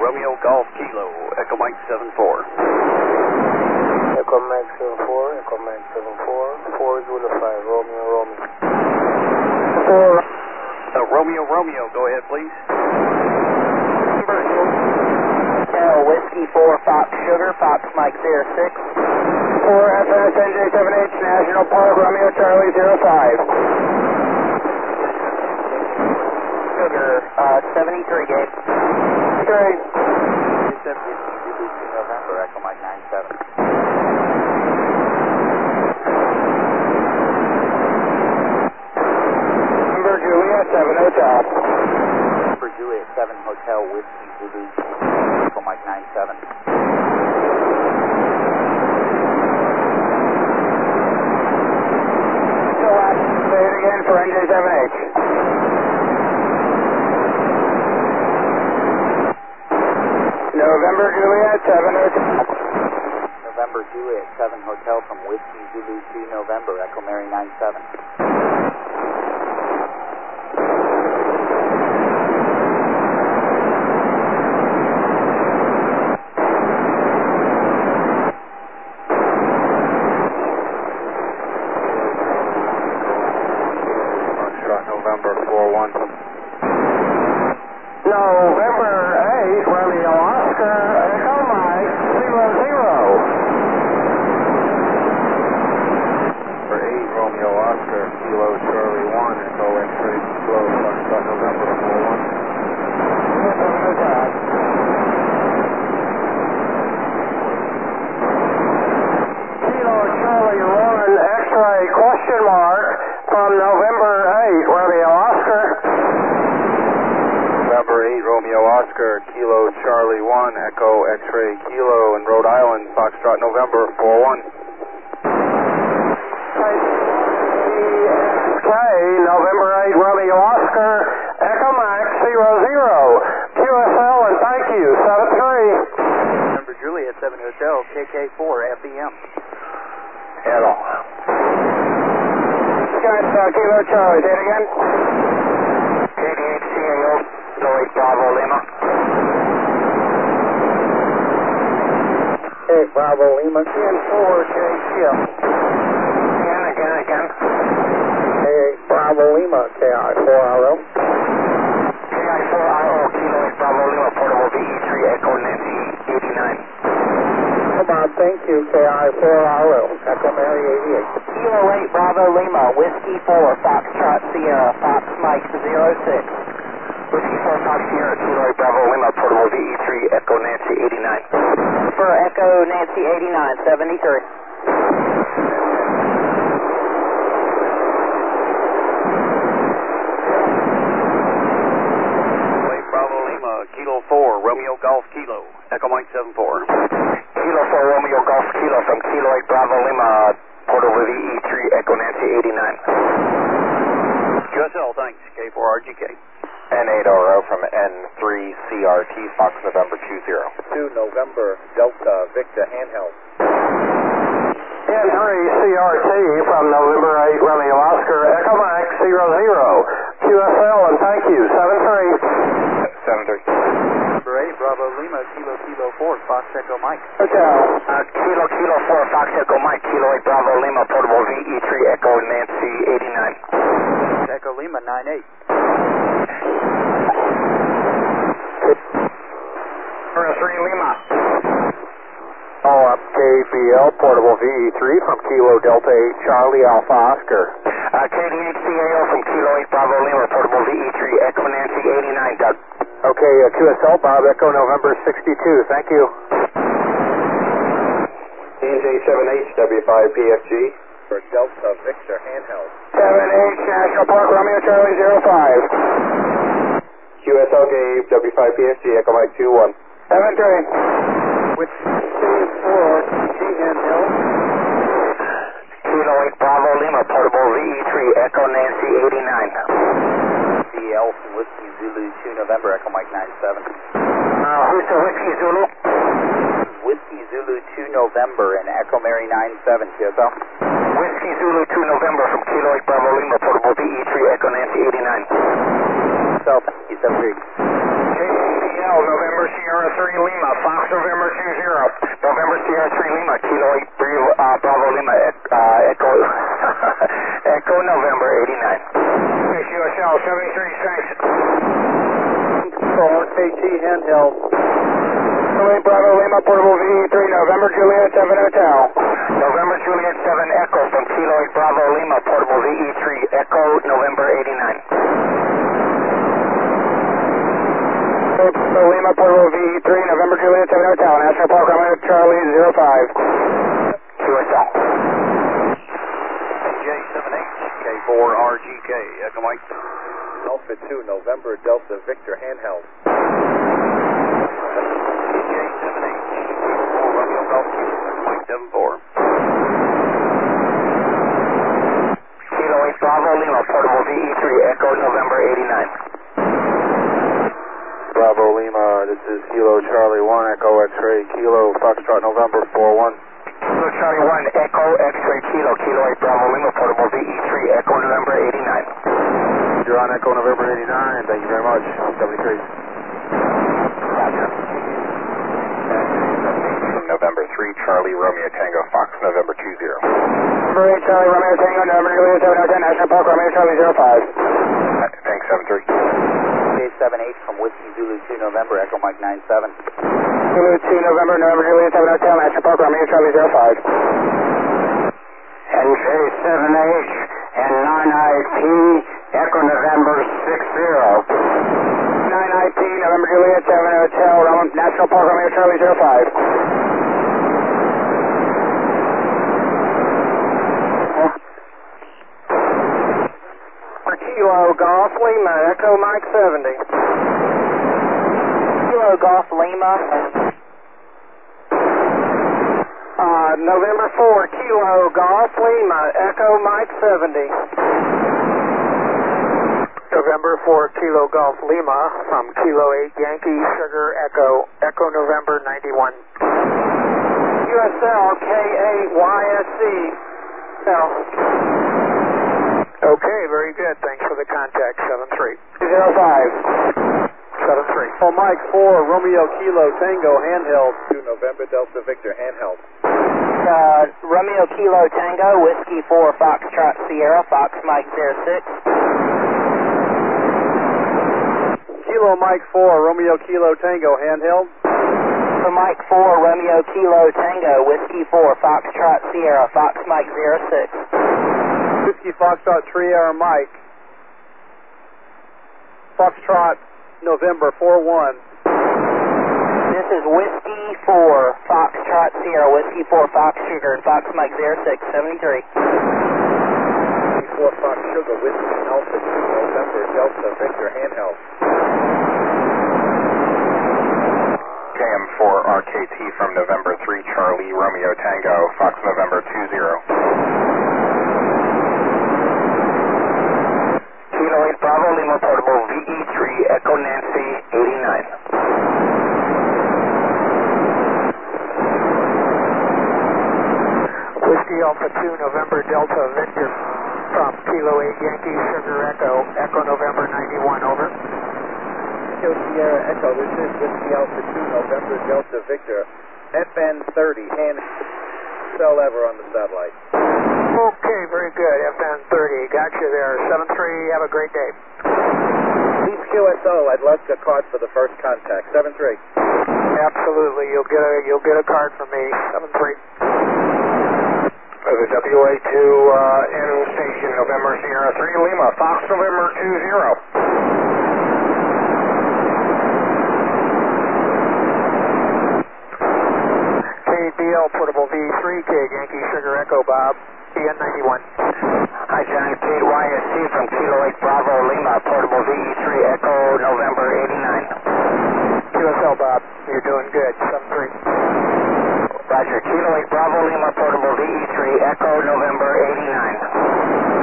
Romeo Golf Kilo, Echo Mike 74. Echo Mike 74, Echo Mike 74, 4 Zulu 5, Romeo, Romeo. 4. Romeo, Romeo, go ahead, please. Whiskey 4, Fox Sugar, Fox Mike 06. 4 FS NJ7H, National Park, Romeo Charlie 05. Sugar, 73, Gabe. Okay. November, Echo Mike 97. Number Juliet 7 Hotel. Number Juliet 7 Hotel, Whiskey Zulu, Echo Mike 97. Say it again for NJ7H. November Juliet 7 Hotel. November Juliet 7 Hotel from Whiskey Zulu 2 November, Echo Mary 97. November 4-1. November 8, Romeo Oscar, Echo Mike 00. For 8, Romeo Oscar, Kilo Charlie 1, Echo X-ray, Kilo Foxtrot November 4-1. Kilo Charlie 1, X-ray, question mark, from November 8, Romeo Oscar. November 8, Romeo Oscar, Kilo Charlie 1, Echo X-ray Kilo in Rhode Island, Foxtrot November 4-1. November 8, Romeo Oscar, Echo Max 00, QSL and thank you, 7-3. Number Juliet 7 Hotel, KK4, FEM. Hello. Kilo Charlie, say it again. KDHCAO, Lloyd Bravo Lima. Hey, Bravo Lima. CN4, KCL. Again. Hey, Bravo Lima, KI4RO. KI4RO, Kilo Bravo Lima, Portable VE3, Echo Nancy 89. Come on, thank you, KI4RO, Echo Mary 88. Kilo 8, Bravo Lima, Whiskey 4, Foxtrot Sierra, Fox Mike 06. Whiskey 4, Fox Sierra, Kilo 8, Bravo Lima, Portable VE3, Echo Nancy 89. For Echo Nancy 89, 73. Kilo 4, Romeo Golf Kilo, Echo Mike 74. Kilo 4, Romeo Golf Kilo from Kilo 8, Bravo Lima, Portable VE3, Echo Nancy 89. QSL, thanks, K4RGK. N8RO from N3CRT, Fox November 20. 2 November, Delta Victor Handheld. N3CRT from November 8, Romeo Oscar, Echo Mike 00, QSL and thank you, 7-3. 7-3. Number 8, Bravo Lima, Kilo 4, Fox Echo Mike. Hotel. Kilo 4, Fox Echo Mike, Kilo 8, Bravo Lima, Portable VE3, Echo Nancy 89. Echo Lima 98. For 3 Lima. All up KBL, Portable VE3 from Kilo Delta 8, Charlie Alpha Oscar. KDHCAO from Kilo 8, Bravo Lima, Portable VE3, Echo Nancy 89, Doug. Okay, QSL, Bob Echo November 62, thank you. NJ7H, W5PFG. For Delta Victor Handheld. 7H, National Park, Romeo Charlie 05. QSL gave W5PFG, Echo Mike 21. 7-3. With C4, GNL. Kilo 8, Bravo Lima, Portable VE3, Echo Nancy 89. CL from Whiskey Zulu 2 November, Echo Mike 97. Who's the Whiskey Zulu? Whiskey Zulu 2 November and Echo Mary 97, QSL. Whiskey Zulu 2 November from Kilo 8, Bravo Lima, Portable VE3, Echo Nancy 89. South, 73. KCL, November Sierra 3, November Sierra 3 Lima, Kilo 83 Bravo Lima, Echo, Echo November 89. QSL 73, thanks. RKT handheld. Kilo 8 Bravo Lima, portable VE3, November Juliet 7 Hotel. November Juliet 7 Echo from Kilo 8 Bravo Lima, portable VE3, Echo November 89. Kilo Lima, portable VE3, November Juliet 7 Hotel, National Park Runway Charlie 05. QSL. J7H, K4RGK, Echo Mike. Alpha 2, November Delta Victor handheld. J7H, K4 Romeo Golf Kilo, Echo Mike 74. Kilo 8 Bravo Lima, portable VE3, Echo November 89. Bravo Lima, this is Kilo Charlie 1, Echo X-Ray, Kilo Foxtrot November 41. Kilo Charlie 1, Echo X-Ray Kilo, Kilo 8 Bravo Lima, portable VE3, Echo November 89. You're on Echo November 89, thank you very much. 73. Roger. November 3, Charlie Romeo Tango, Fox November 20. November 8, Charlie Romeo Tango, November Juliet 7 Hotel, National Park Romeo Charlie 05. Thanks, 73. J7H from Whiskey Zulu 2, November Echo Mike 97. Zulu 2 November, November Juliet 7 Hotel, National Park Romeo Charlie 05. And J7H and 9IP, Echo November 60. 9IP, November Juliet 7 Hotel, National Park Romeo Charlie 05. Kilo Golf Lima, Echo Mike 70. Kilo Golf Lima. November 4, Kilo Golf Lima, Echo Mike 70. November 4, Kilo Golf Lima, from Kilo 8 Yankee Sugar Echo, Echo November 91. QSL K8YSC. Okay, very good. Thanks for the contact, 73. 05. 73. Oh, Mike 4, Romeo Kilo Tango handheld. 2 November Delta Victor handheld. Romeo Kilo Tango, Whiskey 4 Foxtrot Sierra, Fox Mike 06. Kilo Mike 4, Romeo Kilo Tango handheld. For Mike 4, Romeo Kilo Tango, Whiskey 4 Foxtrot Sierra, Fox Mike 06. Whiskey Foxtrot 3 Air Mike. Foxtrot November 41. This is Whiskey 4 Foxtrot Sierra, Whiskey 4 Fox Sugar, Fox Mike 06, 73. 4 Fox Sugar, Whiskey Alpha 2 November Delta Victor handheld. KM4 RKT from November 3, Charlie Romeo Tango, Fox November 20. Kilo 8 Bravo Lima, portable VE3, Echo Nancy 89. Whiskey Alpha 2 November Delta Victor from Kilo 8 Yankee Sugar Echo, Echo November 91, over. Sierra Echo, this is Whiskey Alpha 2 November Delta Victor, FN 30, hand cell lever on the satellite. Okay, very good. FN 30, got you there. 73, have a great day. Please QSO, I'd like a card for the first contact. 73. Absolutely, you'll get a card from me. 73. The WA2 in station November Sierra 3 Lima, Fox November 20. KBL portable V3, K Yankee Sugar Echo Bob, EN 91. Hi, John, Kate YSC from Kilo 8 Bravo Lima, portable VE3, Echo November 89. QSL Bob, you're doing good. 73. Roger, Kilo 8 Bravo Lima, portable VE3, Echo November 89.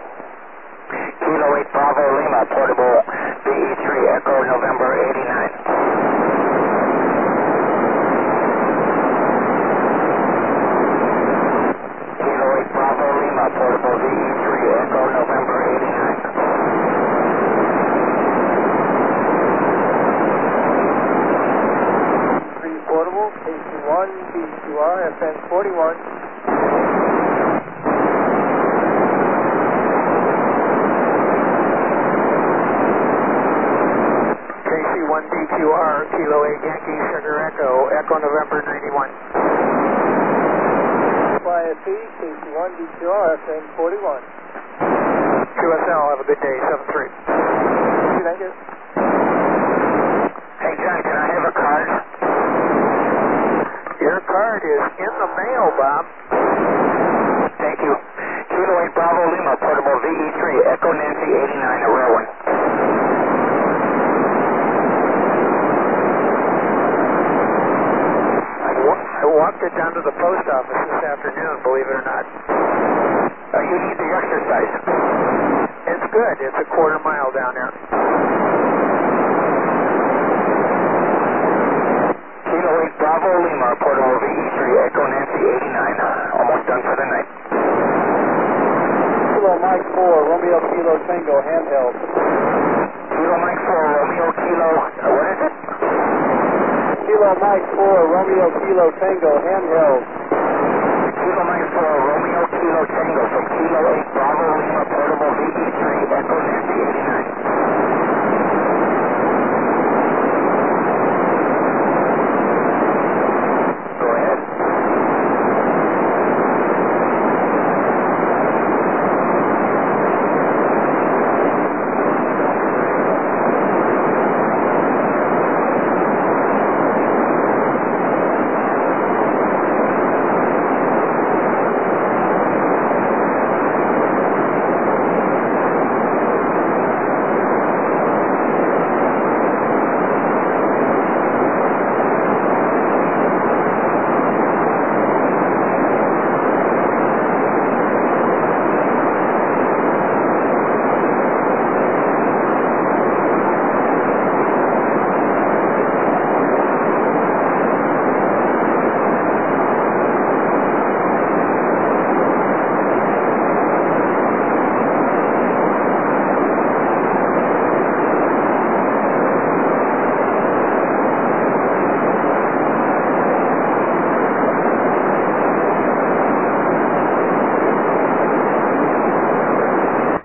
Kilo 8 Bravo Lima, portable VE3, Echo November 89. DQR, FN 41. KC1DQR, Kilo 8 Yankee Sugar Echo, Echo November 91. YSP, KC1DQR, FN 41. QSL, have a good day, 7-3. Thank you. Hey John, can I have a card? Your card is in the mail, Bob. Thank you. Kilo 8 Bravo Lima, portable VE3, Echo Nancy 89 at Rowan. I walked it down to the post office this afternoon, believe it or not. You need the exercise. It's good. It's a quarter mile down there. Kilo 8 Bravo Lima, portable VE3, Echo Nancy 89. Almost done for the night. Kilo Mike 4, Romeo Kilo Tango, handheld. Kilo Mike 4, Romeo Kilo, what is it? Kilo Mike 4, Romeo Kilo Tango, handheld. Kilo Mike